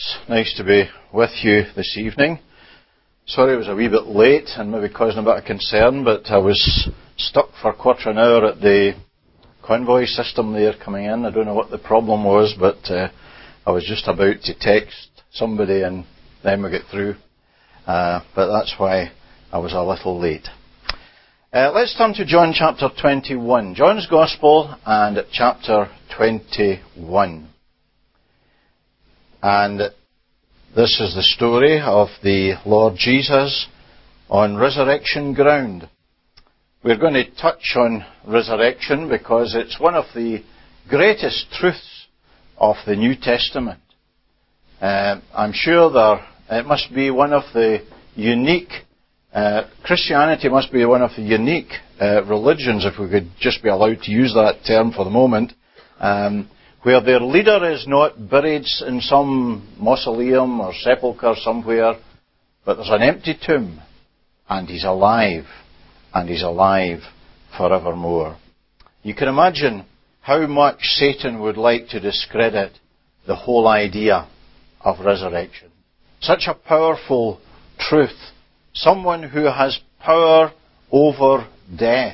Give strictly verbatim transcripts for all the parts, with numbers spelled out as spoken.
It's nice to be with you this evening. Sorry I was a wee bit late and maybe causing a bit of concern, but I was stuck for a quarter of an hour at the convoy system there coming in. I don't know what the problem was, but uh, I was just about to text somebody and then we get through. Uh, but that's why I was a little late. Uh, let's turn to John chapter twenty-one. John's Gospel and chapter twenty-one. And this is the story of the Lord Jesus on resurrection ground. We're going to touch on resurrection because it's one of the greatest truths of the New Testament. Uh, I'm sure there, it must be one of the unique, uh, Christianity must be one of the unique uh, religions, if we could just be allowed to use that term for the moment, um, where their leader is not buried in some mausoleum or sepulchre somewhere, but there's an empty tomb, and he's alive, and he's alive forevermore. You can imagine how much Satan would like to discredit the whole idea of resurrection. Such a powerful truth. Someone who has power over death.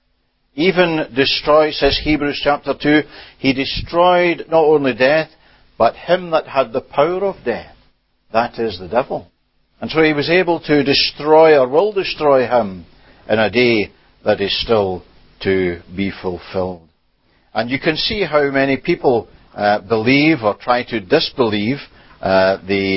Even destroy, says Hebrews chapter two, he destroyed not only death, but him that had the power of death. That is the devil. And so he was able to destroy, or will destroy him, in a day that is still to be fulfilled. And you can see how many people uh, believe or try to disbelieve uh, the,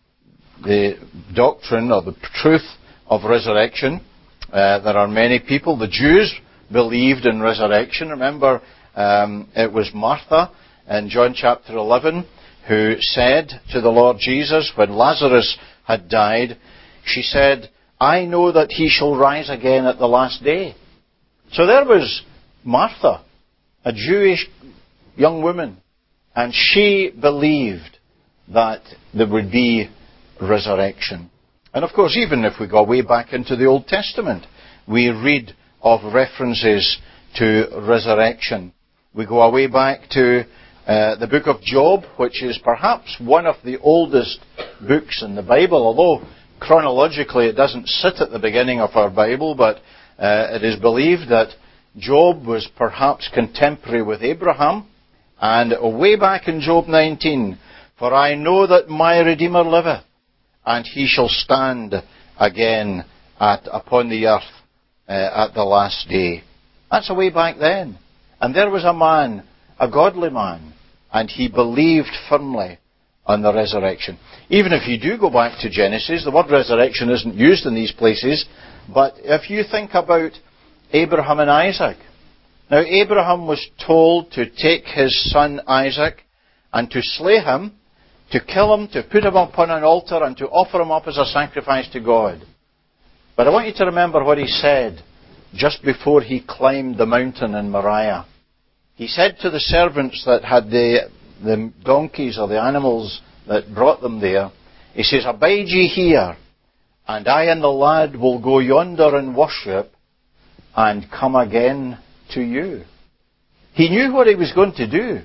the doctrine or the truth of resurrection. Uh, there are many people, the Jews, believed in resurrection. Remember, um, it was Martha in John chapter eleven who said to the Lord Jesus, when Lazarus had died, she said, I know that he shall rise again at the last day. So there was Martha, a Jewish young woman, and she believed that there would be resurrection. And of course, even if we go way back into the Old Testament, we read of references to resurrection. We go away back to uh, the book of Job, which is perhaps one of the oldest books in the Bible, although chronologically it doesn't sit at the beginning of our Bible, but uh, it is believed that Job was perhaps contemporary with Abraham. And way back in Job nineteen, for I know that my Redeemer liveth, and he shall stand again at, upon the earth Uh, at the last day. That's a way back then. And there was a man, a godly man, and he believed firmly on the resurrection. Even if you do go back to Genesis, the word resurrection isn't used in these places, but if you think about Abraham and Isaac. Now, Abraham was told to take his son Isaac and to slay him, to kill him, to put him upon an altar, and to offer him up as a sacrifice to God. But I want you to remember what he said just before he climbed the mountain in Moriah. He said to the servants that had the, the donkeys or the animals that brought them there, he says, abide ye here, and I and the lad will go yonder and worship, and come again to you. He knew what he was going to do.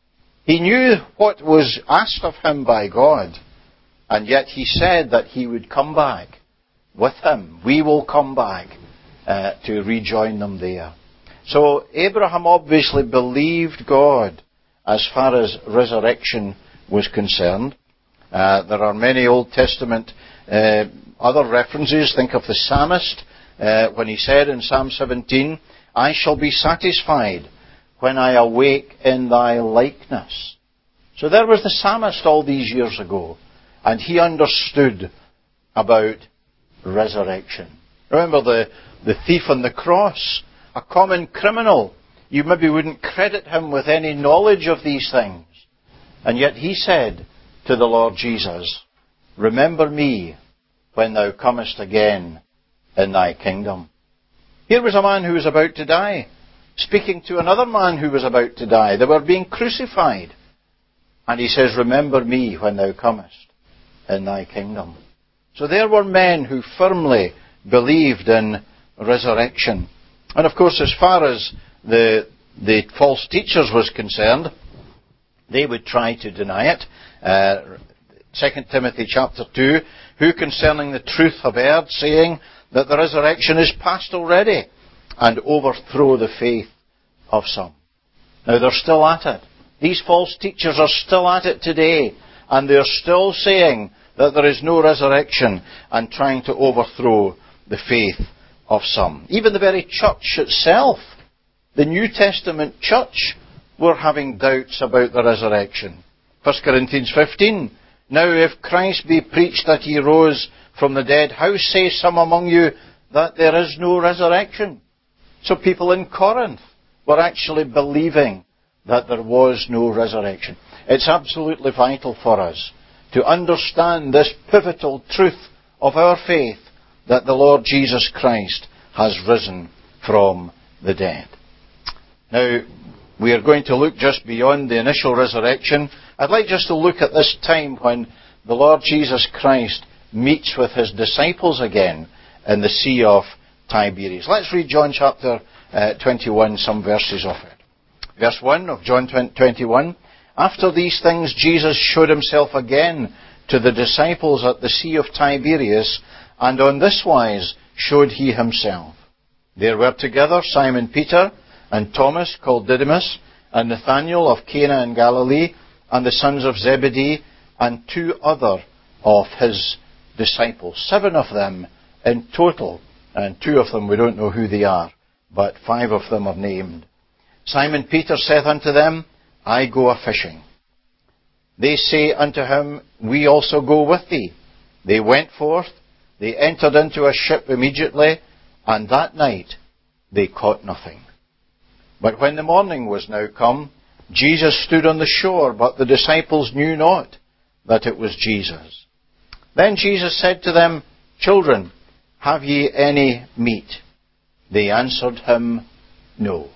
He knew what was asked of him by God, and yet he said that he would come back with him. We will come back uh, to rejoin them there. So Abraham obviously believed God as far as resurrection was concerned. Uh, there are many Old Testament uh, other references. Think of the psalmist uh, when he said in Psalm seventeen, I shall be satisfied when I awake in thy likeness. So there was the psalmist all these years ago, and he understood about resurrection. Remember the, the thief on the cross, a common criminal. You maybe wouldn't credit him with any knowledge of these things. And yet he said to the Lord Jesus, remember me when thou comest again in thy kingdom. Here was a man who was about to die, speaking to another man who was about to die. They were being crucified. And he says, remember me when thou comest in thy kingdom. So there were men who firmly believed in resurrection. And of course, as far as the, the false teachers was concerned, they would try to deny it. Uh, Second Timothy chapter two, who concerning the truth have erred, saying that the resurrection is past already, and overthrow the faith of some. Now they're still at it. These false teachers are still at it today, and they're still saying that there is no resurrection and trying to overthrow the faith of some. Even the very church itself, the New Testament church, were having doubts about the resurrection. First Corinthians fifteen, now if Christ be preached that he rose from the dead, how say some among you that there is no resurrection? So people in Corinth were actually believing that there was no resurrection. It's absolutely vital for us to understand this pivotal truth of our faith, that the Lord Jesus Christ has risen from the dead. Now, we are going to look just beyond the initial resurrection. I'd like just to look at this time when the Lord Jesus Christ meets with his disciples again in the Sea of Tiberias. Let's read John chapter uh, twenty-one, some verses of it. Verse one of John twenty-one. After these things, Jesus showed himself again to the disciples at the Sea of Tiberias, and on this wise showed he himself. There were together Simon Peter, and Thomas, called Didymus, and Nathanael of Cana in Galilee, and the sons of Zebedee, and two other of his disciples. Seven of them in total, and two of them we don't know who they are, but five of them are named. Simon Peter saith unto them, I go a-fishing. They say unto him, we also go with thee. They went forth, they entered into a ship immediately, and that night they caught nothing. But when the morning was now come, Jesus stood on the shore, but the disciples knew not that it was Jesus. Then Jesus said to them, Children, have ye any meat? They answered him, No.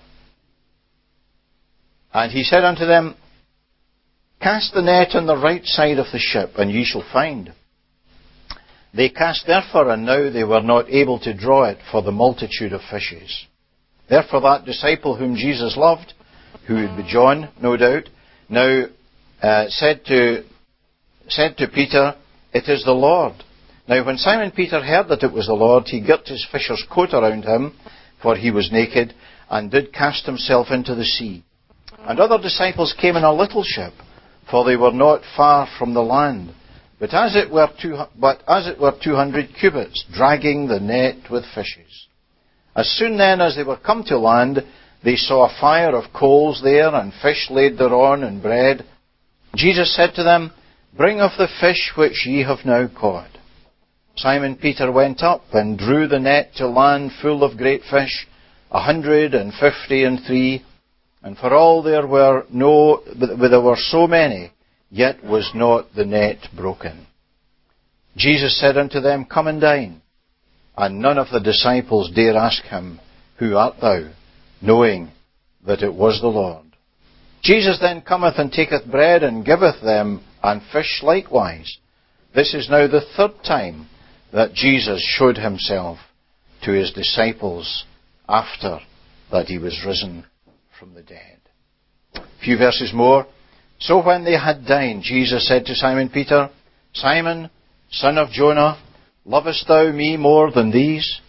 And he said unto them, Cast the net on the right side of the ship, and ye shall find. They cast therefore, and now they were not able to draw it for the multitude of fishes. Therefore that disciple whom Jesus loved, who would be John, no doubt, now uh, said to said to Peter, It is the Lord. Now when Simon Peter heard that it was the Lord, he girt his fisher's coat around him, for he was naked, and did cast himself into the sea. And other disciples came in a little ship, for they were not far from the land, but as it were two, but as it were two hundred cubits, dragging the net with fishes. As soon then as they were come to land, they saw a fire of coals there, and fish laid thereon, and bread. Jesus said to them, Bring of the fish which ye have now caught. Simon Peter went up, and drew the net to land full of great fish, a hundred and fifty and three. And for all there were no, there were so many, yet was not the net broken. Jesus said unto them, Come and dine. And none of the disciples dare ask him, Who art thou? Knowing that it was the Lord. Jesus then cometh and taketh bread, and giveth them, and fish likewise. This is now the third time that Jesus showed himself to his disciples after that he was risen from the dead. A few verses more. So when they had dined, Jesus said to Simon Peter, Simon, son of Jonah, lovest thou me more than these?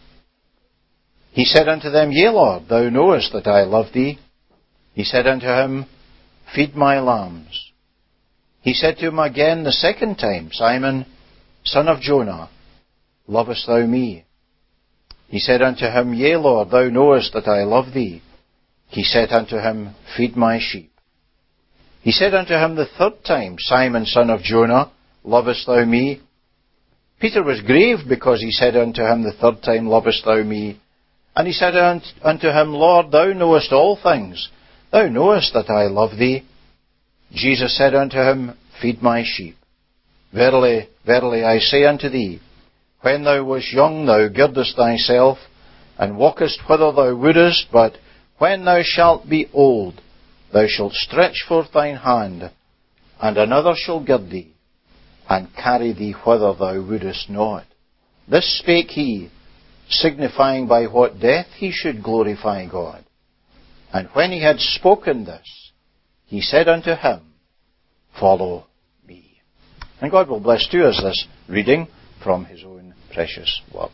He said unto them, Yea, Lord, thou knowest that I love thee. He said unto him, Feed my lambs. He said to him again the second time, Simon, son of Jonah, lovest thou me? He said unto him, Yea, Lord, thou knowest that I love thee. He said unto him, Feed my sheep. He said unto him the third time, Simon, son of Jonah, lovest thou me? Peter was grieved because he said unto him the third time, Lovest thou me? And he said unto him, Lord, thou knowest all things. Thou knowest that I love thee. Jesus said unto him, Feed my sheep. Verily, verily, I say unto thee, when thou wast young, thou girdest thyself, and walkest whither thou wouldest, but when thou shalt be old, thou shalt stretch forth thine hand, and another shall gird thee, and carry thee whither thou wouldest not. This spake he, signifying by what death he should glorify God. And when he had spoken this, he said unto him, Follow me. And God will bless to us this reading from His own precious word.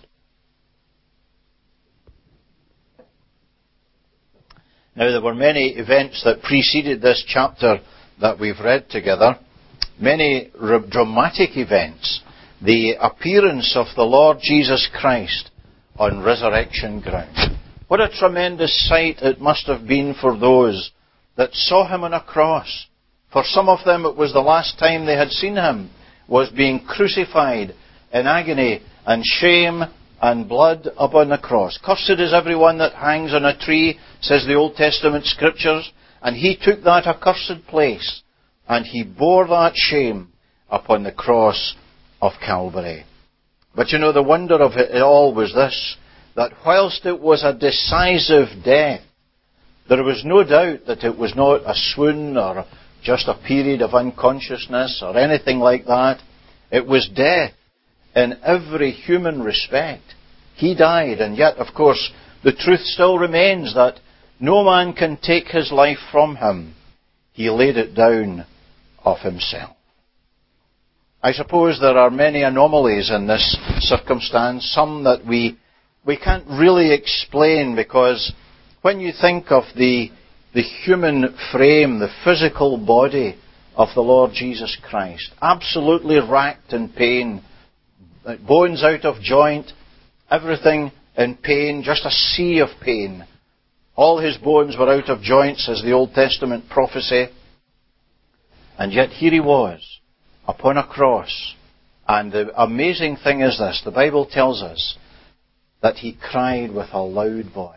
Now, there were many events that preceded this chapter that we've read together. Many dramatic events. The appearance of the Lord Jesus Christ on resurrection ground. What a tremendous sight it must have been for those that saw Him on a cross. For some of them it was the last time they had seen Him, was being crucified in agony and shame and blood upon the cross. Cursed is everyone that hangs on a tree, says the Old Testament Scriptures, and He took that accursed place, and He bore that shame upon the cross of Calvary. But you know, the wonder of it all was this, that whilst it was a decisive death, there was no doubt that it was not a swoon or just a period of unconsciousness or anything like that. It was death in every human respect. He died, and yet, of course, the truth still remains that no man can take His life from Him. He laid it down of Himself. I suppose there are many anomalies in this circumstance, some that we we can't really explain, because when you think of the the human frame, the physical body of the Lord Jesus Christ, absolutely racked in pain, bones out of joint, everything in pain, just a sea of pain. All His bones were out of joint, says the Old Testament prophecy. And yet here He was, upon a cross. And the amazing thing is this, the Bible tells us that He cried with a loud voice.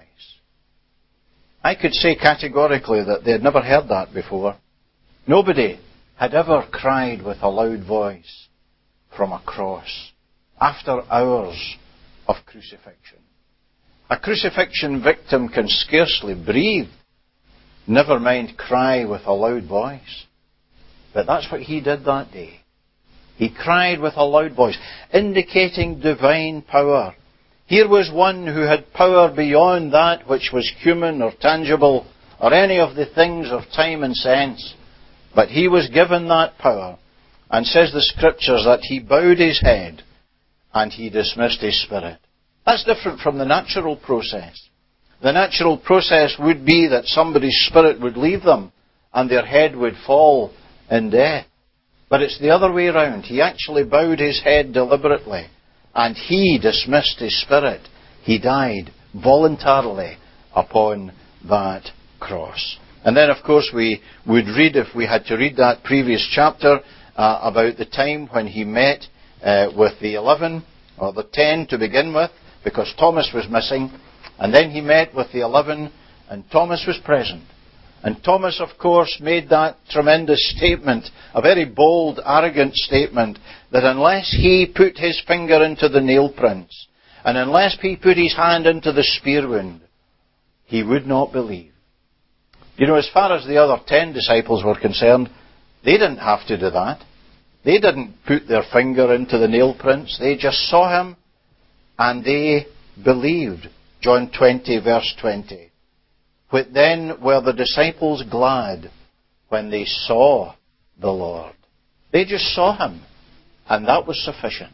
I could say categorically that they had never heard that before. Nobody had ever cried with a loud voice from a cross after hours of crucifixion. A crucifixion victim can scarcely breathe, never mind cry with a loud voice. But that's what He did that day. He cried with a loud voice, indicating divine power. Here was one who had power beyond that which was human or tangible or any of the things of time and sense. But He was given that power. And says the Scriptures that He bowed His head and He dismissed His spirit. That's different from the natural process. The natural process would be that somebody's spirit would leave them and their head would fall in death. But it's the other way around. He actually bowed His head deliberately, and He dismissed His spirit. He died voluntarily upon that cross. And then, of course, we would read, if we had to read that previous chapter, uh, about the time when He met uh, with the eleven, or the ten to begin with, because Thomas was missing. And then He met with the eleven, and Thomas was present. And Thomas, of course, made that tremendous statement, a very bold, arrogant statement, that unless he put his finger into the nail prints, and unless he put his hand into the spear wound, he would not believe. You know, as far as the other ten disciples were concerned, they didn't have to do that. They didn't put their finger into the nail prints. They just saw Him, and they believed. John twenty, verse twenty. What then were the disciples glad when they saw the Lord? They just saw Him, and that was sufficient.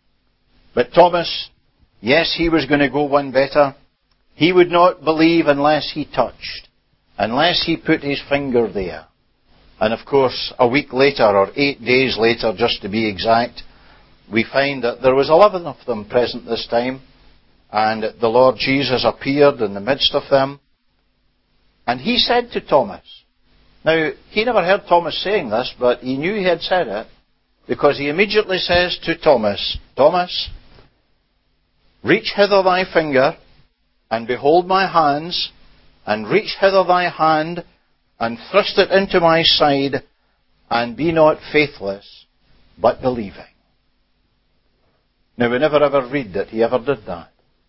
But Thomas, yes, he was going to go one better. He would not believe unless he touched, unless he put his finger there. And of course, a week later, or eight days later, just to be exact, we find that there was eleven of them present this time, and the Lord Jesus appeared in the midst of them. And He said to Thomas, now, he never heard Thomas saying this, but he knew he had said it, because He immediately says to Thomas, Thomas, reach hither thy finger, and behold my hands, and reach hither thy hand, and thrust it into my side, and be not faithless, but believing. Now, we never ever read that He ever did that.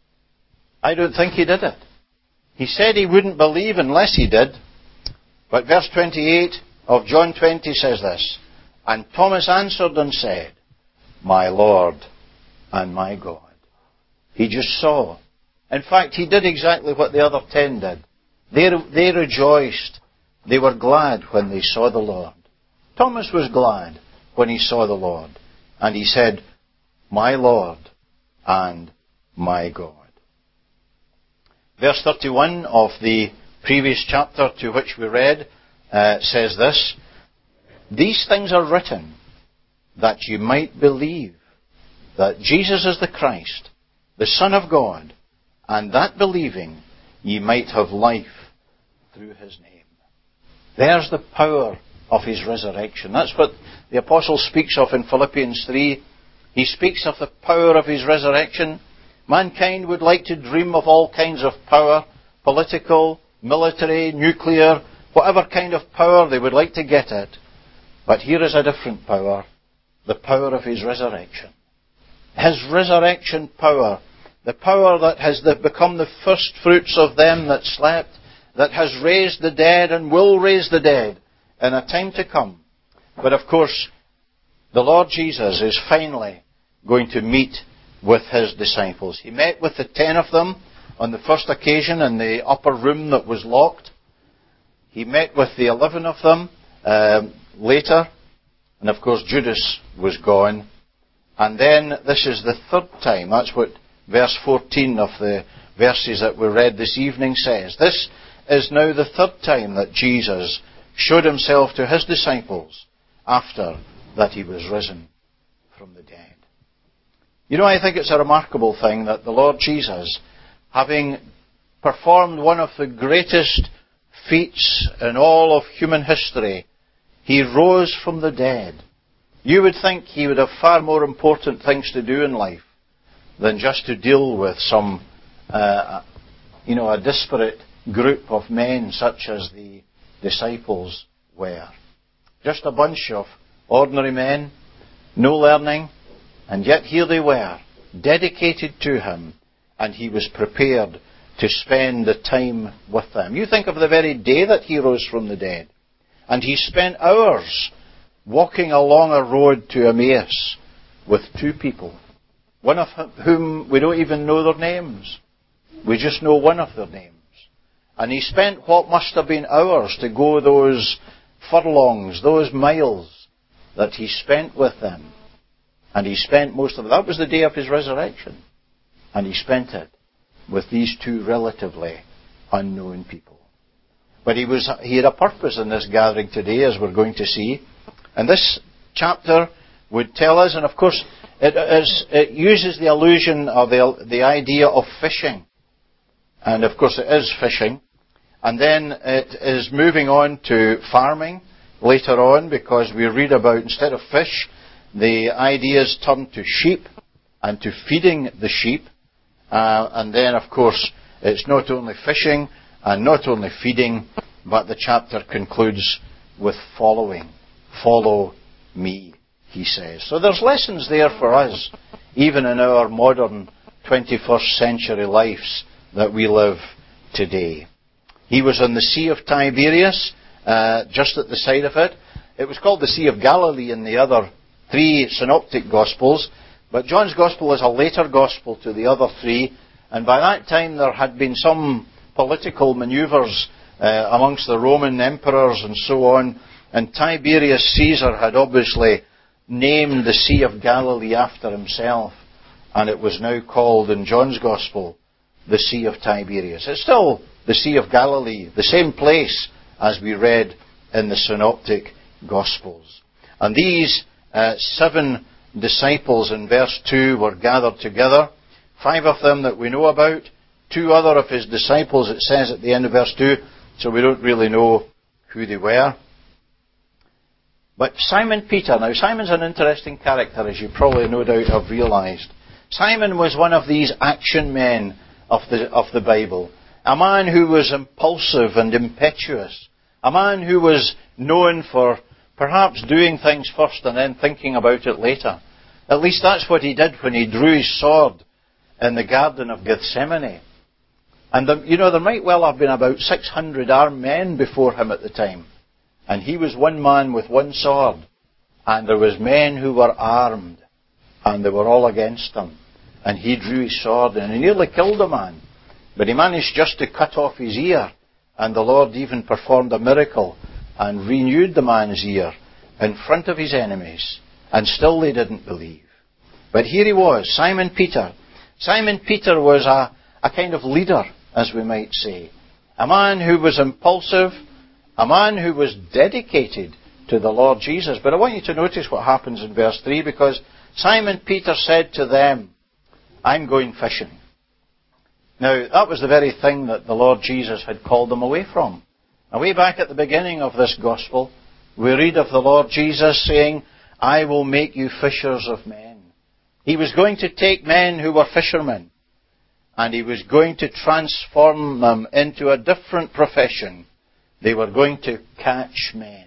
I don't think He did it. He said He wouldn't believe unless He did. But verse twenty-eight of John twenty says this, and Thomas answered and said, my Lord and my God. He just saw. In fact, he did exactly what the other ten did. They, they rejoiced. They were glad when they saw the Lord. Thomas was glad when he saw the Lord. And he said, "My Lord and my God." Verse thirty-one of the previous chapter to which we read uh, says this, "These things are written that you might believe that Jesus is the Christ, the Son of God, and that believing ye might have life through his name." There's the power of his resurrection. That's what the apostle speaks of in Philippians three. He speaks of the power of his resurrection. Mankind would like to dream of all kinds of power, political, military, nuclear, whatever kind of power they would like to get at. But here is a different power, the power of his resurrection. His resurrection power, the power that has become the first fruits of them that slept, that has raised the dead and will raise the dead in a time to come. But of course, the Lord Jesus is finally going to meet with his disciples. He met with the ten of them on the first occasion in the upper room that was locked. He met with the eleven of them um, later. And of course, Judas was gone. And then this is the third time. That's what verse fourteen of the verses that we read this evening says. This is now the third time that Jesus showed himself to his disciples after that he was risen from the dead. You know, I think it's a remarkable thing that the Lord Jesus, having performed one of the greatest feats in all of human history, he rose from the dead. You would think he would have far more important things to do in life than just to deal with some, uh, you know, a disparate group of men such as the disciples were. Just a bunch of ordinary men, no learning, and yet here they were, dedicated to him, and he was prepared to spend the time with them. You think of the very day that he rose from the dead, and he spent hours walking along a road to Emmaus with two people, one of whom we don't even know their names. We just know one of their names. And he spent what must have been hours to go those furlongs, those miles that he spent with them. And he spent most of it. That was the day of his resurrection. And he spent it with these two relatively unknown people. But he was he had a purpose in this gathering today, as we're going to see. And this chapter would tell us, and of course it, is, it uses the allusion of the, the idea of fishing. And of course it is fishing. And then it is moving on to farming later on, because we read about, instead of fish, the ideas turn to sheep and to feeding the sheep. Uh, and then, of course, it's not only fishing and not only feeding, but the chapter concludes with following. Follow me, he says. So there's lessons there for us, even in our modern twenty-first century lives that we live today. He was on the Sea of Tiberias, uh, just at the side of it. It was called the Sea of Galilee in the other three synoptic Gospels, but John's Gospel is a later Gospel to the other three, and by that time there had been some political manoeuvres uh, amongst the Roman emperors and so on, and Tiberius Caesar had obviously named the Sea of Galilee after himself, and it was now called in John's Gospel the Sea of Tiberias. It's still the Sea of Galilee, the same place as we read in the synoptic Gospels. And these uh, seven disciples in verse two were gathered together. Five of them that we know about. Two other of his disciples, it says at the end of verse two, so we don't really know who they were. But Simon Peter, now Simon's an interesting character, as you probably no doubt have realised. Simon was one of these action men of the, of the Bible. A man who was impulsive and impetuous. A man who was known for perhaps doing things first and then thinking about it later. At least that's what he did when he drew his sword in the Garden of Gethsemane. And, the, you know, there might well have been about six hundred armed men before him at the time. And he was one man with one sword. And there was men who were armed. And they were all against him. And he drew his sword and he nearly killed a man. But he managed just to cut off his ear. And the Lord even performed a miracle and renewed the man's ear in front of his enemies. and still they didn't believe. But here he was, Simon Peter. Simon Peter was a, a kind of leader, as we might say. A man who was impulsive, a man who was dedicated to the Lord Jesus. But I want you to notice what happens in verse three, because Simon Peter said to them, I'm going fishing. Now, that was the very thing that the Lord Jesus had called them away from. Now, way back at the beginning of this gospel, we read of the Lord Jesus saying, I will make you fishers of men. He was going to take men who were fishermen, and he was going to transform them into a different profession. They were going to catch men.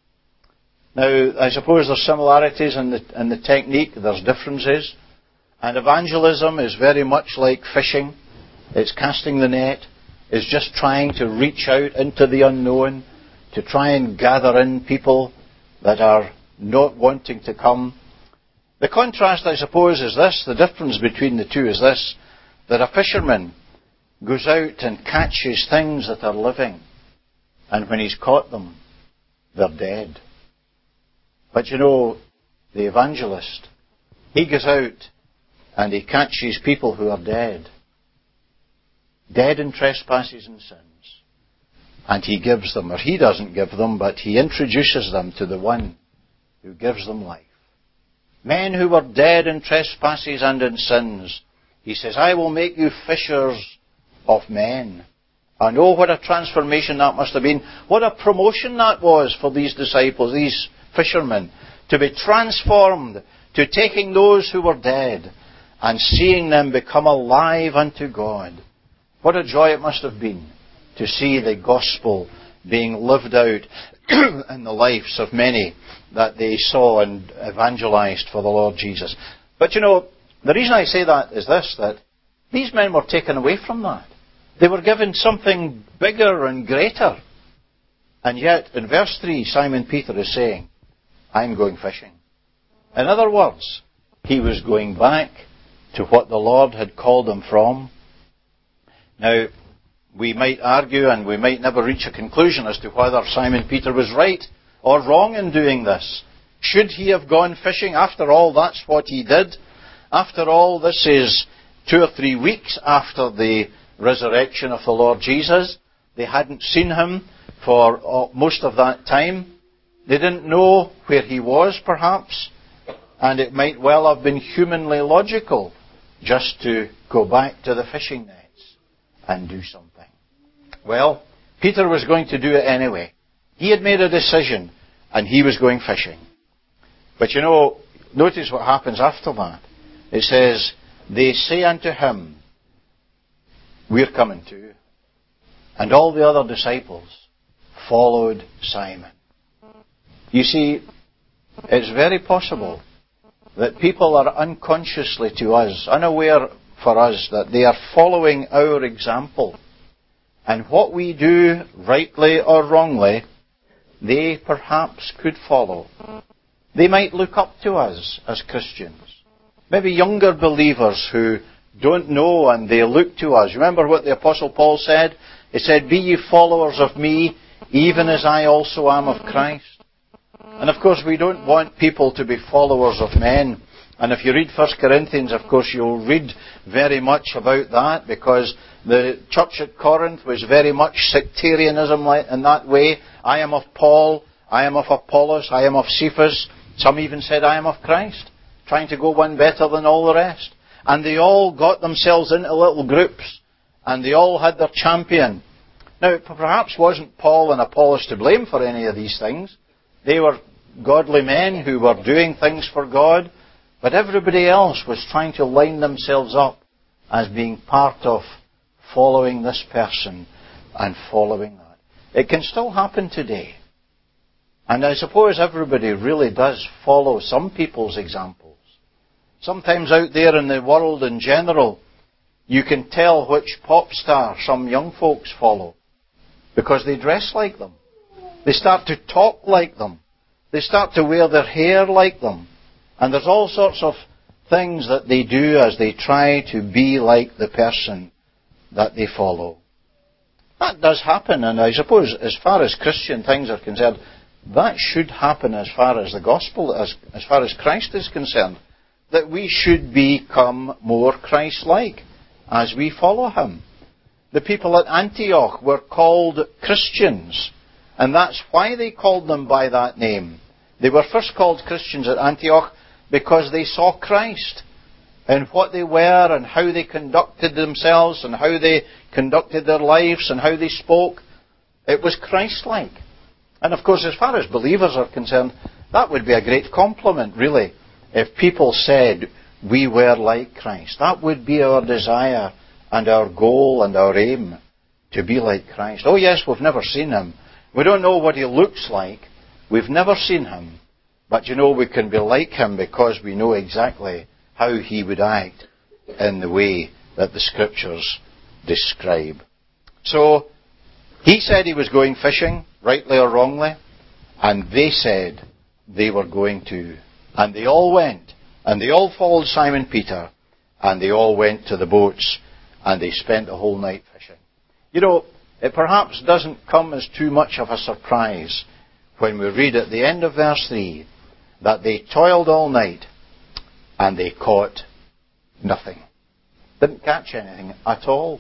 Now, I suppose there's similarities in the, in the technique, there's differences. And evangelism is very much like fishing. It's casting the net. It's just trying to reach out into the unknown, to try and gather in people that are not wanting to come. The contrast, I suppose, is this. The difference between the two is this, that a fisherman goes out and catches things that are living, and when he's caught them, they're dead. But you know, the evangelist, he goes out and he catches people who are dead. Dead in trespasses and sins. And he gives them, or he doesn't give them, but he introduces them to the one who gives them life. Men who were dead in trespasses and in sins. He says, I will make you fishers of men. I know what a transformation that must have been. What a promotion that was for these disciples, these fishermen, to be transformed to taking those who were dead and seeing them become alive unto God. What a joy it must have been to see the gospel being lived out in the lives of many that they saw and evangelized for the Lord Jesus. But you know, the reason I say that is this, that these men were taken away from that. They were given something bigger and greater. And yet, in verse three, Simon Peter is saying, I'm going fishing. In other words, he was going back to what the Lord had called him from. Now, we might argue and we might never reach a conclusion as to whether Simon Peter was right or wrong in doing this. Should he have gone fishing? After all, that's what he did. After all, this is two or three weeks after the resurrection of the Lord Jesus. They hadn't seen him for most of that time. They didn't know where he was, perhaps. And it might well have been humanly logical just to go back to the fishing nets and do something. Well, Peter was going to do it anyway. He had made a decision, and he was going fishing. But you know, notice what happens after that. It says, they say unto him, we're coming too. And all the other disciples followed Simon. You see, it's very possible that people are unconsciously to us, unaware for us, that they are following our example. And what we do, rightly or wrongly, they perhaps could follow. They might look up to us as Christians. Maybe younger believers who don't know and they look to us. Remember what the Apostle Paul said? He said, be ye followers of me, even as I also am of Christ. And of course we don't want people to be followers of men. And if you read First Corinthians, of course, you'll read very much about that, because the church at Corinth was very much sectarianism in that way. I am of Paul, I am of Apollos, I am of Cephas. Some even said, I am of Christ, trying to go one better than all the rest. And they all got themselves into little groups, and they all had their champion. Now, perhaps wasn't Paul and Apollos to blame for any of these things. They were godly men who were doing things for God, but everybody else was trying to line themselves up as being part of following this person and following that. It can still happen today. And I suppose everybody really does follow some people's examples. Sometimes out there in the world in general, you can tell which pop star some young folks follow, because they dress like them. They start to talk like them. They start to wear their hair like them. And there's all sorts of things that they do as they try to be like the person that they follow. That does happen, and I suppose as far as Christian things are concerned, That should happen as far as the gospel, as, as far as Christ is concerned. That we should become more Christ-like as we follow him. The people at Antioch were called Christians, and that's why they called them by that name. They were first called Christians at Antioch because they saw Christ and what they were and how they conducted themselves and how they conducted their lives and how they spoke. It was Christ-like. And of course, as far as believers are concerned, that would be a great compliment, really, if people said we were like Christ. That would be our desire and our goal and our aim, to be like Christ. Oh yes, we've never seen him. We don't know what he looks like. We've never seen him. But you know, we can be like him because we know exactly how he would act in the way that the Scriptures describe. So, he said he was going fishing, rightly or wrongly, and they said they were going to. And they all went, and they all followed Simon Peter, and they all went to the boats, and they spent the whole night fishing. You know, it perhaps doesn't come as too much of a surprise when we read at the end of verse three that they toiled all night and they caught nothing. Didn't catch anything at all.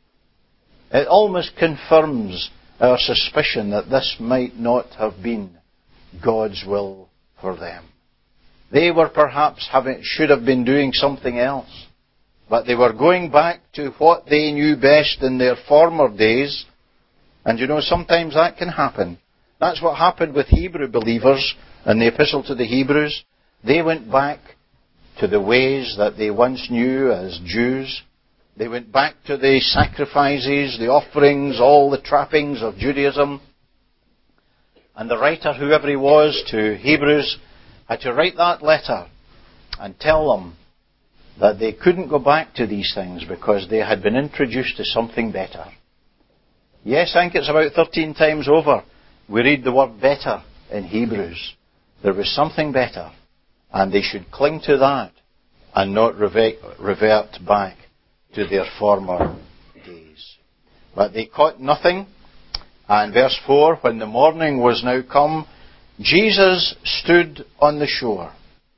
It almost confirms our suspicion that this might not have been God's will for them. They were perhaps having, should have been doing something else. But they were going back to what they knew best in their former days. And you know, sometimes that can happen. That's what happened with Hebrew believers in the Epistle to the Hebrews. They went back to the ways that they once knew as Jews. They went back to the sacrifices, the offerings, all the trappings of Judaism. And the writer, whoever he was, to Hebrews, had to write that letter and tell them that they couldn't go back to these things because they had been introduced to something better. Yes, I think it's about thirteen times over we read the word better in Hebrews. There was something better, and they should cling to that and not revert back to their former days. But they caught nothing. And verse four, when the morning was now come, Jesus stood on the shore.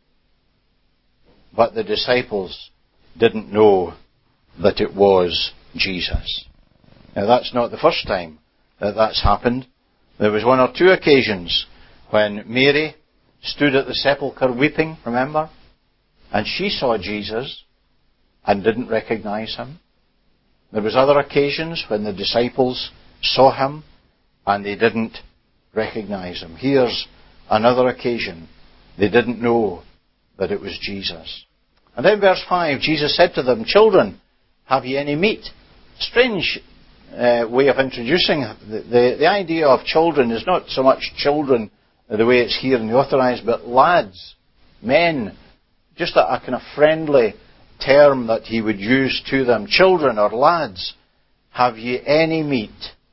But the disciples didn't know that it was Jesus. Now that's not the first time that that's happened. There was one or two occasions when Mary stood at the sepulchre weeping, remember? And she saw Jesus and didn't recognize him. There was other occasions when the disciples saw him and they didn't recognize him. Here's another occasion. They didn't know that it was Jesus. And then verse five, Jesus said to them, "Children, have ye any meat?" Strange uh, way of introducing the, the, the idea of children is not so much children the way it's here in the Authorized, but lads, men, just a, a kind of friendly term that he would use to them. Children or lads, have ye any meat?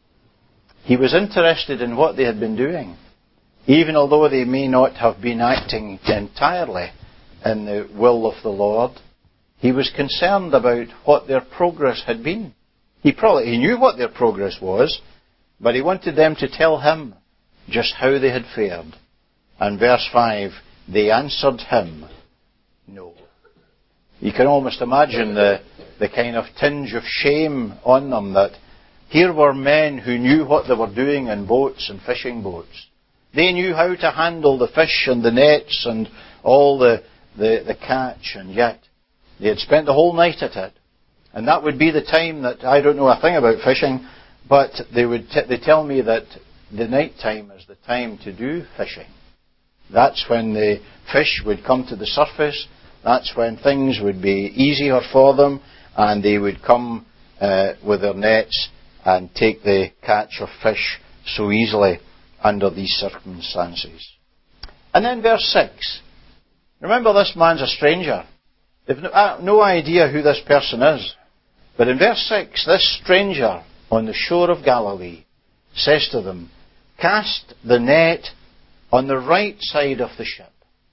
He was interested in what they had been doing, even although they may not have been acting entirely in the will of the Lord. He was concerned about what their progress had been. He probably he knew what their progress was, but he wanted them to tell him just how they had fared. And verse five, they answered him, "No." You can almost imagine the, the kind of tinge of shame on them that here were men who knew what they were doing in boats and fishing boats. They knew how to handle the fish and the nets and all the, the, the catch, and yet they had spent the whole night at it. And that would be the time that, I don't know a thing about fishing, but they would t- they tell me that the night time is the time to do fishing. That's when the fish would come to the surface. That's when things would be easier for them, and they would come uh, with their nets and take the catch of fish so easily under these circumstances. And then verse six. Remember, this man's a stranger. They've no, uh, no idea who this person is. But in verse six, this stranger on the shore of Galilee says to them, "Cast the net on the right side of the ship."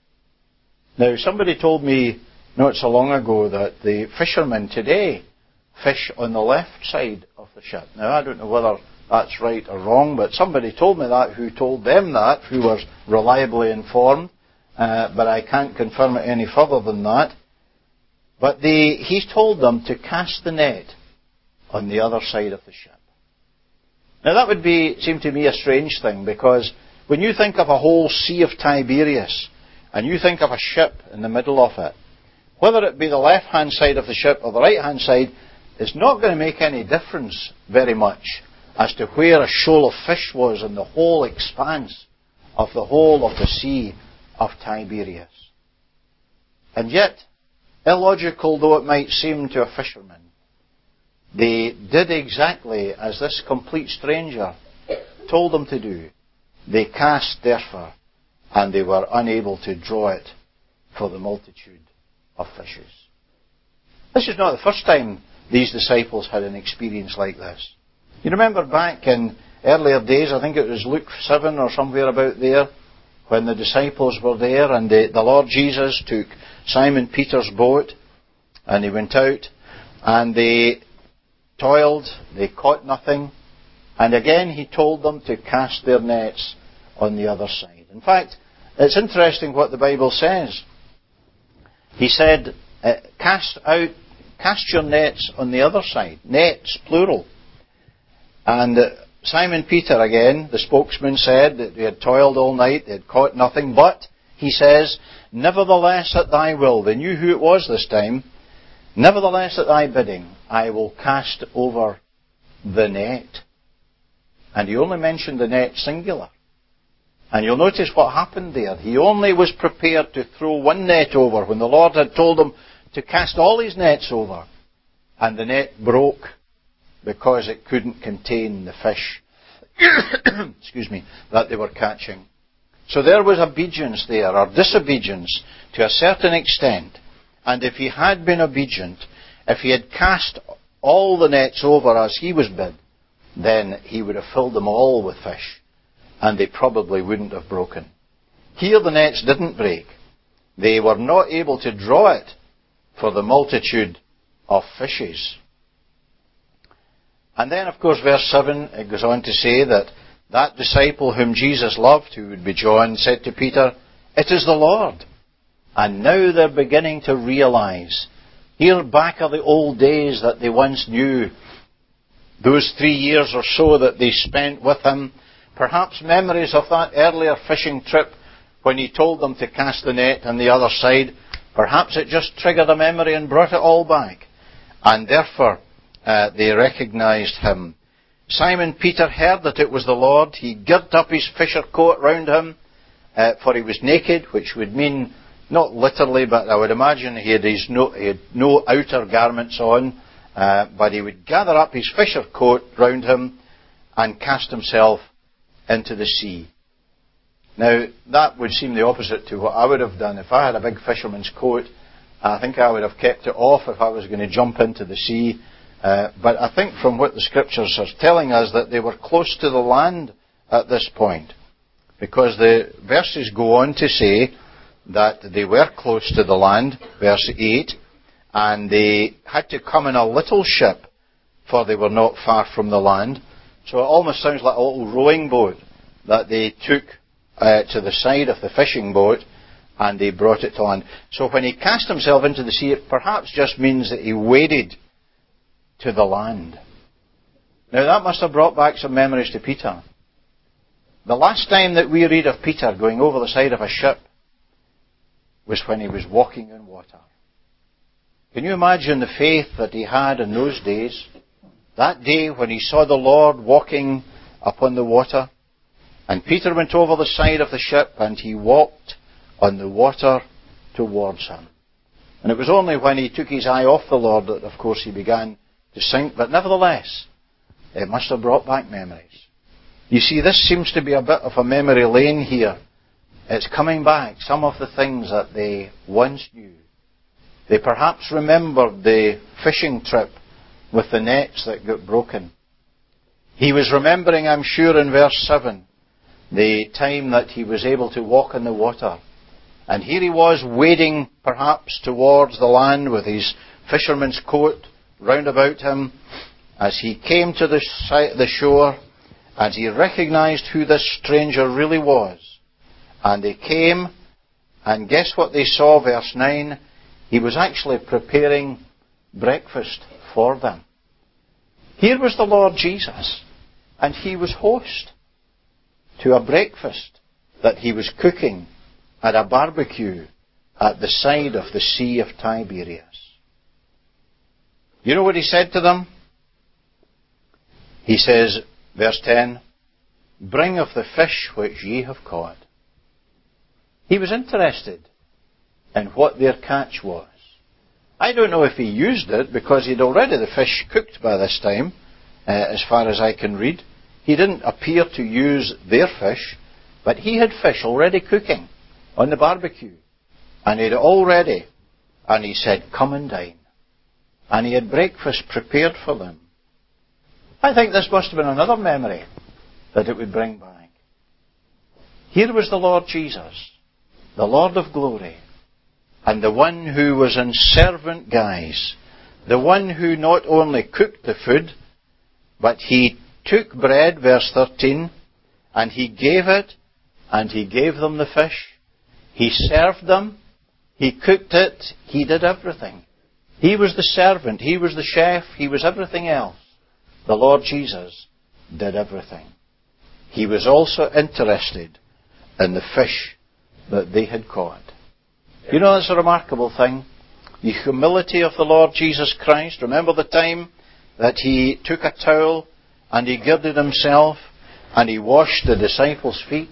Now, somebody told me not so long ago that the fishermen today fish on the left side of the ship. Now, I don't know whether that's right or wrong, but somebody told me that who told them that, who was reliably informed, uh, but I can't confirm it any further than that. But they, he told them to cast the net on the other side of the ship. Now that would be, seem to me a strange thing, because when you think of a whole Sea of Tiberias, and you think of a ship in the middle of it, whether it be the left-hand side of the ship or the right-hand side, it's not going to make any difference very much as to where a shoal of fish was in the whole expanse of the whole of the Sea of Tiberias. And yet, illogical though it might seem to a fisherman, they did exactly as this complete stranger told them to do. They cast, therefore, and they were unable to draw it for the multitude of fishes. This is not the first time these disciples had an experience like this. You remember back in earlier days, I think it was Luke seven or somewhere about there, when the disciples were there and the, the Lord Jesus took Simon Peter's boat and he went out and they toiled, they caught nothing, and again he told them to cast their nets on the other side. In fact, it's interesting what the Bible says. He said, uh, cast out, cast your nets on the other side. Nets, plural. And uh, Simon Peter again, the spokesman, said that they had toiled all night, they had caught nothing, but, he says, nevertheless at thy will. They knew who it was this time. Nevertheless at thy bidding, I will cast over the net. And he only mentioned the net singular. And you'll notice what happened there. He only was prepared to throw one net over when the Lord had told him to cast all his nets over. And the net broke because it couldn't contain the fish excuse me, that they were catching. So there was obedience there, or disobedience to a certain extent. And if he had been obedient, if he had cast all the nets over as he was bid, then he would have filled them all with fish, and they probably wouldn't have broken. Here the nets didn't break. They were not able to draw it for the multitude of fishes. And then, of course, verse seven, it goes on to say that that disciple whom Jesus loved, who would be John, said to Peter, "It is the Lord." And now they're beginning to realize, here back are the old days that they once knew, those three years or so that they spent with him, perhaps memories of that earlier fishing trip when he told them to cast the net on the other side. Perhaps it just triggered a memory and brought it all back. And therefore, uh, they recognized him. Simon Peter heard that it was the Lord. He girt up his fisher coat round him, uh, for he was naked, which would mean, not literally, but I would imagine he had, his no, he had no outer garments on, uh, but he would gather up his fisher coat round him and cast himself into the sea. Now, that would seem the opposite to what I would have done. If I had a big fisherman's coat, I think I would have kept it off if I was going to jump into the sea. Uh, but I think from what the Scriptures are telling us that they were close to the land at this point. Because the verses go on to say that they were close to the land, verse eight, and they had to come in a little ship, for they were not far from the land. So it almost sounds like a little rowing boat that they took uh, to the side of the fishing boat, and they brought it to land. So when he cast himself into the sea, it perhaps just means that he waded to the land. Now that must have brought back some memories to Peter. The last time that we read of Peter going over the side of a ship was when he was walking in water. Can you imagine the faith that he had in those days? That day when he saw the Lord walking upon the water, and Peter went over the side of the ship and he walked on the water towards him. And it was only when he took his eye off the Lord that, of course, he began to sink. But nevertheless, it must have brought back memories. You see, this seems to be a bit of a memory lane here. It's coming back, some of the things that they once knew. They perhaps remembered the fishing trip with the nets that got broken. He was remembering, I'm sure, in verse seven, the time that he was able to walk in the water. And here he was wading perhaps towards the land with his fisherman's coat round about him. As he came to the, the shore, and he recognized who this stranger really was. And they came, and guess what they saw, verse nine? He was actually preparing breakfast for them. Here was the Lord Jesus, and he was host to a breakfast that he was cooking at a barbecue at the side of the Sea of Tiberias. You know what he said to them? He says, verse ten, "Bring of the fish which ye have caught." He was interested in what their catch was. I don't know if he used it, because he'd already the fish cooked by this time, uh, as far as I can read. He didn't appear to use their fish, but he had fish already cooking on the barbecue. And he had it all ready. And he said, "Come and dine." And he had breakfast prepared for them. I think this must have been another memory that it would bring back. Here was the Lord Jesus, the Lord of glory, and the one who was in servant guise, the one who not only cooked the food, but he took bread, verse thirteen, and he gave it, and he gave them the fish. He served them, he cooked it, he did everything. He was the servant, he was the chef, he was everything else. The Lord Jesus did everything. He was also interested in the fish that they had caught. You know, that's a remarkable thing. The humility of the Lord Jesus Christ. Remember the time that he took a towel and he girded himself and he washed the disciples' feet?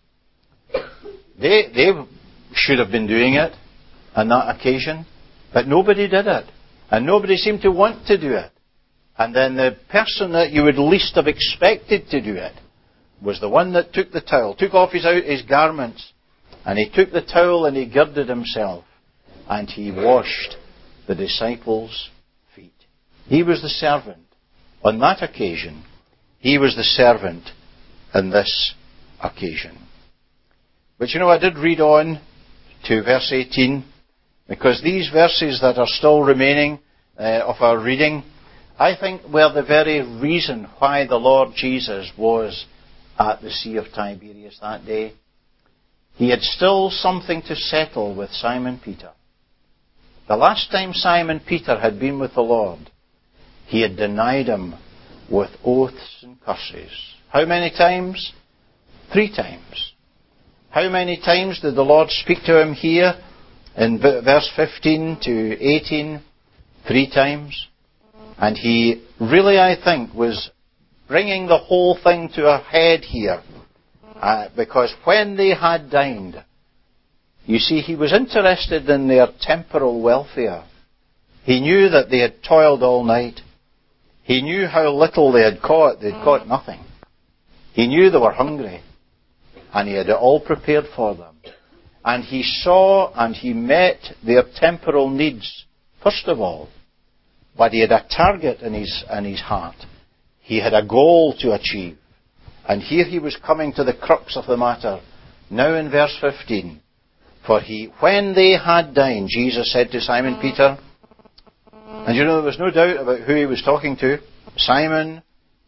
They, they should have been doing it on that occasion, but nobody did it. And nobody seemed to want to do it. And then the person that you would least have expected to do it was the one that took the towel, took off his, out, his garments, and he took the towel and he girded himself, and he washed the disciples' feet. He was the servant. On that occasion, he was the servant on this occasion. But you know, I did read on to verse eighteen, because these verses that are still remaining uh, of our reading, I think were the very reason why the Lord Jesus was at the Sea of Tiberias that day. He had still something to settle with Simon Peter. The last time Simon Peter had been with the Lord, he had denied him with oaths and curses. How many times? Three times. How many times did the Lord speak to him here in verse fifteen to eighteen? Three times. And he really, I think, was bringing the whole thing to a head here. Uh, because when they had dined, you see, he was interested in their temporal welfare. He knew that they had toiled all night. He knew how little they had caught. They had caught nothing. He knew they were hungry. And he had it all prepared for them. And he saw and he met their temporal needs, first of all. But he had a target in his, in his heart. He had a goal to achieve. And here he was coming to the crux of the matter. Now in verse fifteen. For he, when they had dined, Jesus said to Simon Peter, and you know, there was no doubt about who he was talking to. Simon,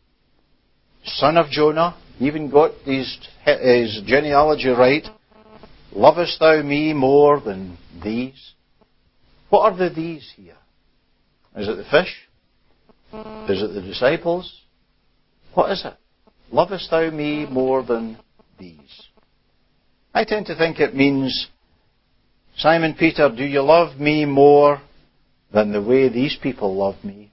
son of Jonah, he even got his, his genealogy right. Lovest thou me more than these? What are the these here? Is it the fish? Is it the disciples? What is it? Lovest thou me more than these? I tend to think it means, Simon Peter, do you love me more than the way these people love me?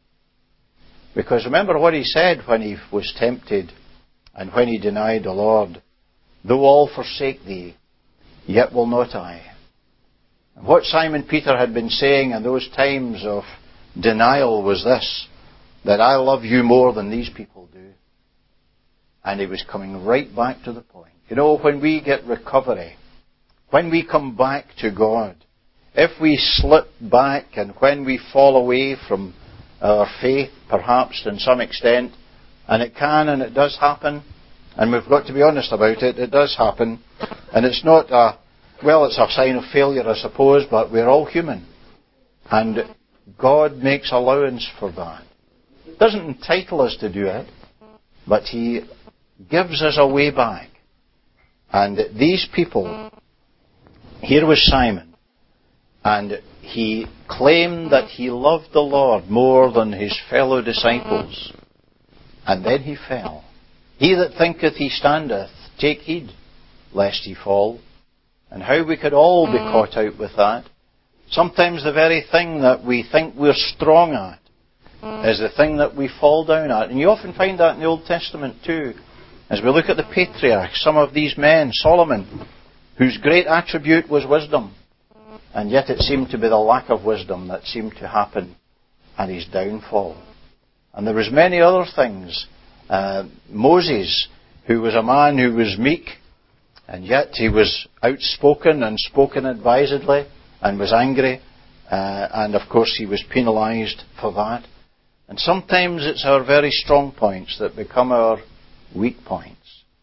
Because remember what he said when he was tempted and when he denied the Lord. Though all forsake thee, yet will not I. And what Simon Peter had been saying in those times of denial was this, that I love you more than these people do. And he was coming right back to the point. You know, when we get recovery, when we come back to God, if we slip back and when we fall away from our faith, perhaps to some extent, and it can and it does happen, and we've got to be honest about it, it does happen, and it's not a, well, it's a sign of failure, I suppose, but we're all human. And God makes allowance for that. It doesn't entitle us to do it. but he gives us a way back. And these people, here was Simon, and he claimed that he loved the Lord more than his fellow disciples. And then he fell. He that thinketh he standeth, take heed, lest he fall. And how we could all be caught out with that. Sometimes the very thing that we think we're strong at is the thing that we fall down at. And you often find that in the Old Testament too. As we look at the patriarchs, some of these men, Solomon, whose great attribute was wisdom, and yet it seemed to be the lack of wisdom that seemed to happen at his downfall. And there was many other things. Uh, Moses, who was a man who was meek, and yet he was outspoken and spoken advisedly, and was angry, uh, and of course he was penalised for that. And sometimes it's our very strong points that become our weak points.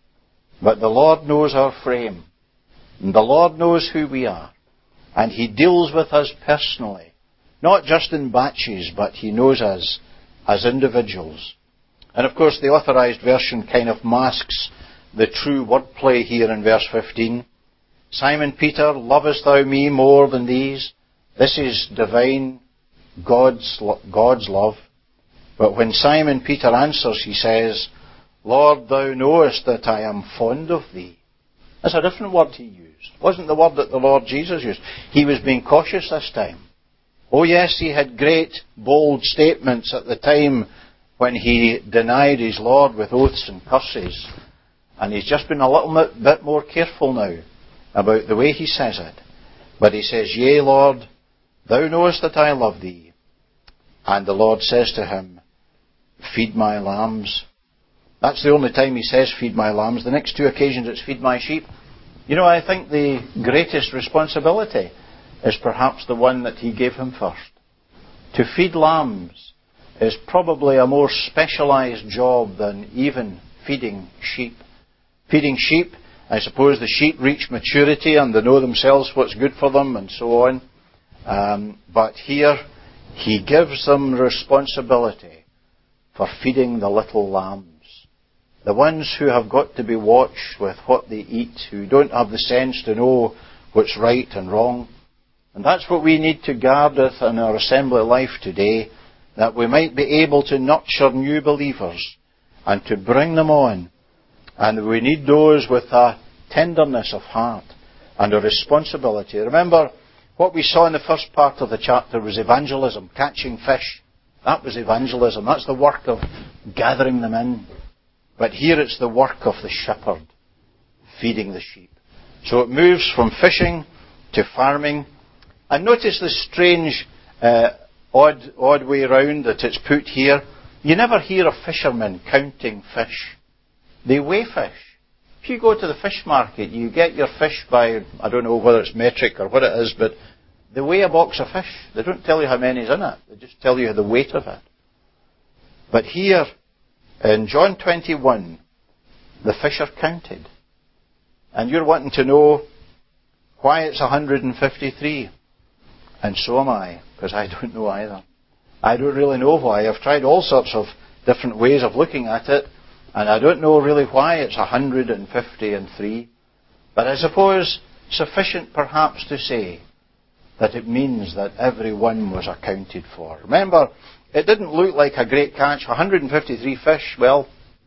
But the Lord knows our frame, and the Lord knows who we are, and he deals with us personally, not just in batches, but he knows us as individuals. And of course the Authorised Version kind of masks the true wordplay here in verse fifteen. Simon Peter, lovest thou me more than these? This is divine, God's, God's love. But when Simon Peter answers, he says, Lord, thou knowest that I am fond of thee. That's a different word he used. It wasn't the word that the Lord Jesus used. He was being cautious this time. Oh yes, he had great, bold statements at the time when he denied his Lord with oaths and curses. And he's just been a little bit more careful now about the way he says it. But he says, Yea, Lord, thou knowest that I love thee. And the Lord says to him, Feed my lambs. That's the only time he says, Feed my lambs. The next two occasions it's feed my sheep. You know, I think the greatest responsibility is perhaps the one that he gave him first. To feed lambs is probably a more specialised job than even feeding sheep. Feeding sheep, I suppose the sheep reach maturity and they know themselves what's good for them and so on. Um, but here, he gives them responsibility for feeding the little lambs. The ones who have got to be watched with what they eat, who don't have the sense to know what's right and wrong. And that's what we need to guard with in our assembly life today, that we might be able to nurture new believers and to bring them on. And we need those with a tenderness of heart and a responsibility. Remember, what we saw in the first part of the chapter was evangelism, catching fish. That was evangelism. That's the work of gathering them in. But here it's the work of the shepherd, feeding the sheep. So it moves from fishing to farming. And notice the strange, uh, odd, odd way round that it's put here. You never hear of fishermen counting fish. They weigh fish. If you go to the fish market, you get your fish by, I don't know whether it's metric or what it is, but they weigh a box of fish. They don't tell you how many's in it. They just tell you the weight of it. But here, in John twenty-one, the fish are counted. And you're wanting to know why it's one hundred fifty-three. And so am I, because I don't know either. I don't really know why. I've tried all sorts of different ways of looking at it, and I don't know really why it's one hundred fifty-three. But I suppose sufficient perhaps to say that it means that every one was accounted for. Remember, it didn't look like a great catch. one hundred fifty-three fish, well,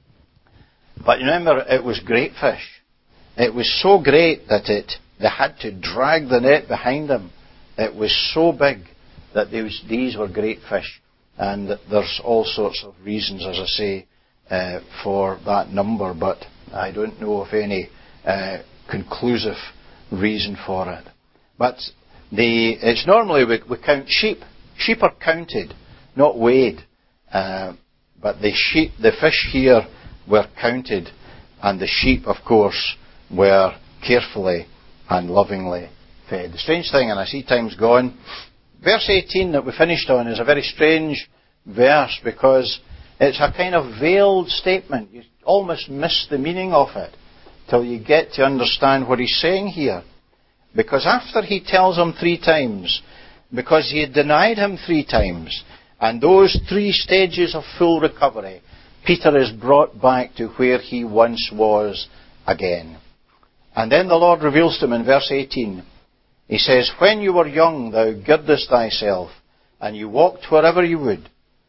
but remember, it was great fish. It was so great that it they had to drag the net behind them. It was so big that these, these were great fish. And there's all sorts of reasons, as I say, uh, for that number, but I don't know of any uh, conclusive reason for it. But the, it's normally we, we count sheep. Sheep are counted, not weighed. Uh, but the sheep, the fish here were counted, and the sheep, of course, were carefully and lovingly fed. The strange thing, and I see time's gone, verse eighteen that we finished on is a very strange verse because it's a kind of veiled statement. You almost miss the meaning of it till you get to understand what he's saying here. Because after he tells them three times, because he had denied him three times, and those three stages of full recovery, Peter is brought back to where he once was again. And then the Lord reveals to him in verse eighteen, he says, when you were young, thou girdest thyself, and you walked wherever you would.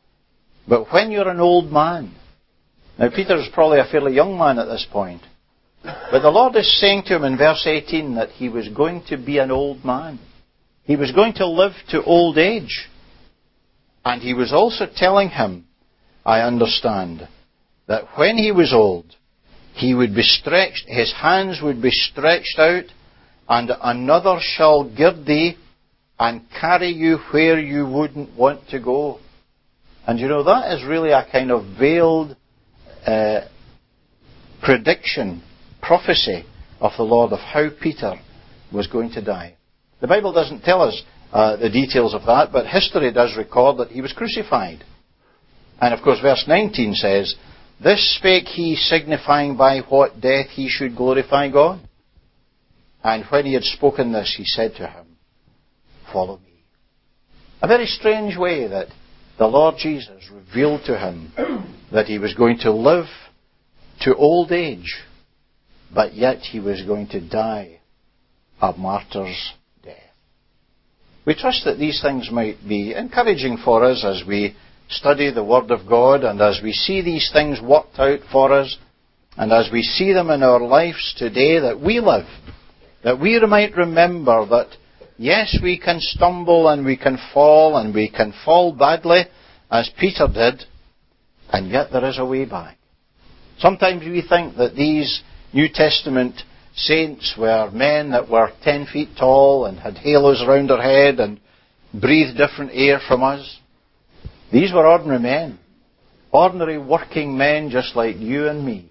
But when you're an old man... Now, Peter is probably a fairly young man at this point. But the Lord is saying to him in verse eighteen that he was going to be an old man. He was going to live to old age. And he was also telling him, I understand, that when he was old, he would be stretched, his hands would be stretched out, and another shall gird thee and carry you where you wouldn't want to go. And you know, that is really a kind of veiled uh, prediction, prophecy of the Lord of how Peter was going to die. The Bible doesn't tell us uh, the details of that, but history does record that he was crucified. And of course, verse nineteen says, this spake he, signifying by what death he should glorify God. And when he had spoken this, he said to him, follow me. A very strange way that the Lord Jesus revealed to him that he was going to live to old age, but yet he was going to die a martyr's death. We trust that these things might be encouraging for us as we study the Word of God and as we see these things worked out for us and as we see them in our lives today that we live, that we might remember that, yes, we can stumble and we can fall and we can fall badly, as Peter did, and yet there is a way back. Sometimes we think that these New Testament saints were men that were ten feet tall and had halos around their head and breathed different air from us. These were ordinary men, ordinary working men just like you and me.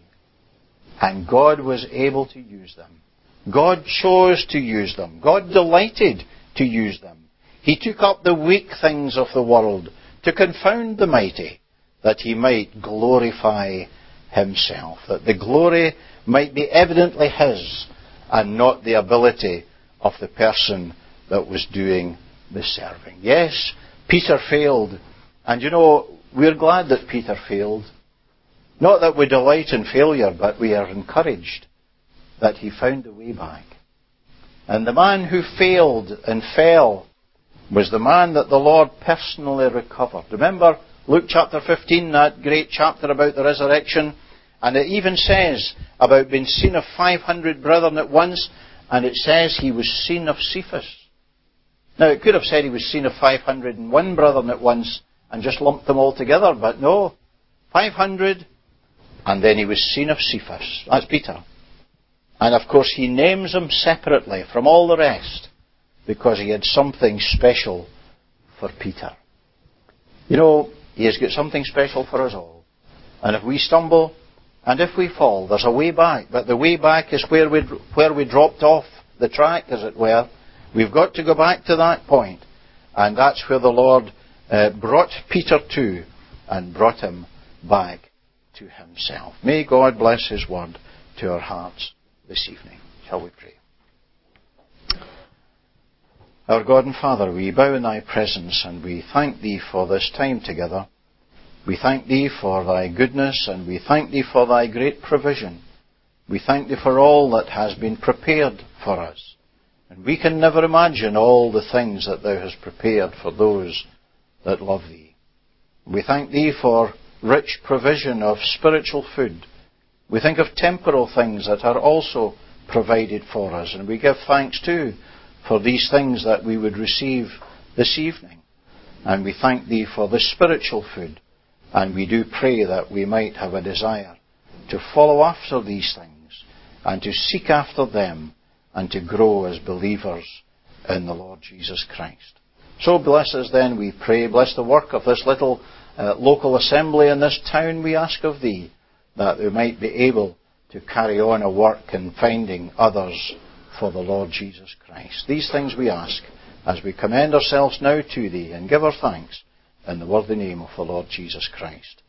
And God was able to use them. God chose to use them. God delighted to use them. He took up the weak things of the world to confound the mighty, that he might glorify himself, that the glory might be evidently his and not the ability of the person that was doing the serving. Yes, Peter failed. And you know, we're glad that Peter failed. Not that we delight in failure, but we are encouraged that he found a way back. And the man who failed and fell was the man that the Lord personally recovered. Remember Luke chapter fifteen, that great chapter about the resurrection? And it even says about being seen of five hundred brethren at once, and it says he was seen of Cephas. Now, it could have said he was seen of five hundred and one brethren at once and just lumped them all together, but no. five hundred, and then he was seen of Cephas. That's Peter. And of course, he names him separately from all the rest because he had something special for Peter. You know, he has got something special for us all. And if we stumble and if we fall, there's a way back. But the way back is where we, where we dropped off the track, as it were. We've got to go back to that point. And that's where the Lord uh, brought Peter to and brought him back to himself. May God bless his word to our hearts this evening. Shall we pray? Our God and Father, we bow in thy presence and we thank thee for this time together. We thank thee for thy goodness and we thank thee for thy great provision. We thank thee for all that has been prepared for us. And we can never imagine all the things that thou hast prepared for those that love thee. We thank thee for rich provision of spiritual food. We think of temporal things that are also provided for us. And we give thanks too for these things that we would receive this evening. And we thank thee for the spiritual food. And we do pray that we might have a desire to follow after these things and to seek after them and to grow as believers in the Lord Jesus Christ. So bless us then, we pray. Bless the work of this little uh, local assembly in this town, we ask of thee, that we might be able to carry on a work in finding others for the Lord Jesus Christ. These things we ask as we commend ourselves now to thee and give our thanks in the worthy name of the Lord Jesus Christ.